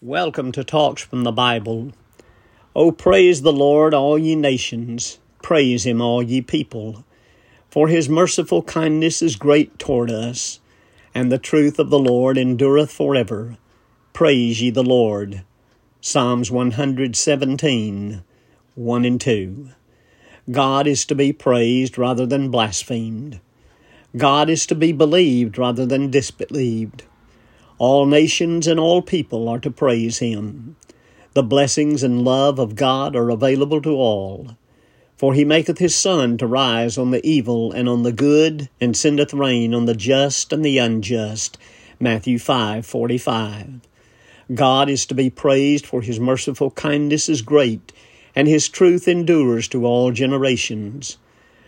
Welcome to Talks from the Bible. O praise the Lord, all ye nations. Praise him, all ye people. For his merciful kindness is great toward us, and the truth of the Lord endureth forever. Praise ye the Lord. Psalms 117, 1 and 2. God is to be praised rather than blasphemed. God is to be believed rather than disbelieved. All nations and all people are to praise him. The blessings and love of God are available to all. For he maketh his sun to rise on the evil and on the good, and sendeth rain on the just and the unjust. Matthew 5:45. God is to be praised, for his merciful kindness is great, and his truth endures to all generations.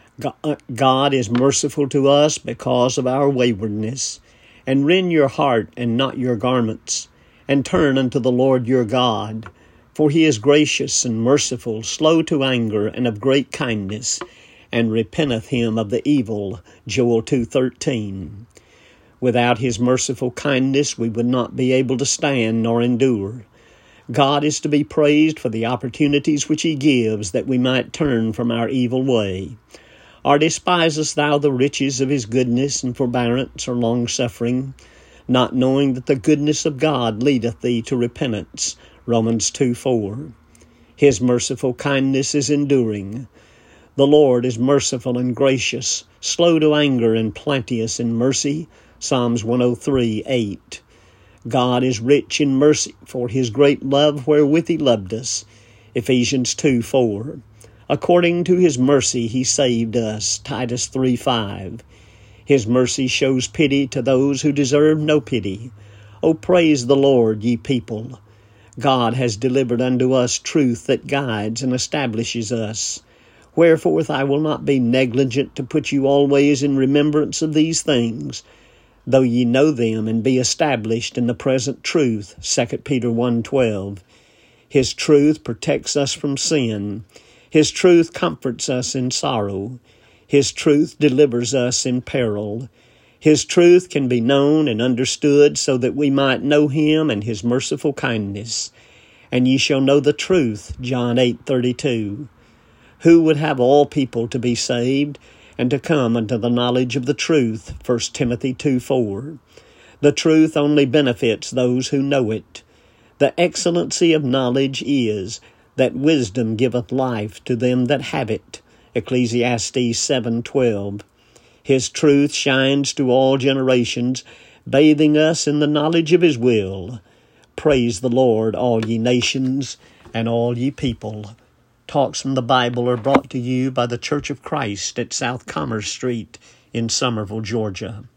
God is merciful to us because of our waywardness. And rend your heart and not your garments, and turn unto the Lord your God. For he is gracious and merciful, slow to anger, and of great kindness, and repenteth him of the evil. Joel 2:13. Without his merciful kindness we would not be able to stand nor endure. God is to be praised for the opportunities which he gives, that we might turn from our evil way. Or despisest thou the riches of his goodness and forbearance or longsuffering, not knowing that the goodness of God leadeth thee to repentance? Romans 2:4. His merciful kindness is enduring. The Lord is merciful and gracious, slow to anger and plenteous in mercy. Psalms 103:8. God is rich in mercy, for his great love wherewith he loved us. Ephesians 2:4. According to his mercy he saved us. Titus 3:5. His mercy shows pity to those who deserve no pity. O praise the Lord, ye people. God has delivered unto us truth that guides and establishes us. Wherefore I will not be negligent to put you always in remembrance of these things, though ye know them and be established in the present truth. 2 Peter 1:12. His truth protects us from sin. His truth comforts us in sorrow. His truth delivers us in peril. His truth can be known and understood so that we might know him and his merciful kindness. And ye shall know the truth. John 8:32. Who would have all people to be saved and to come unto the knowledge of the truth? 1 Timothy 2:4. The truth only benefits those who know it. The excellency of knowledge is that wisdom giveth life to them that have it. Ecclesiastes 7:12. His truth shines to all generations, bathing us in the knowledge of his will. Praise the Lord, all ye nations and all ye people. Talks from the Bible are brought to you by the Church of Christ at South Commerce Street in Summerville, Georgia.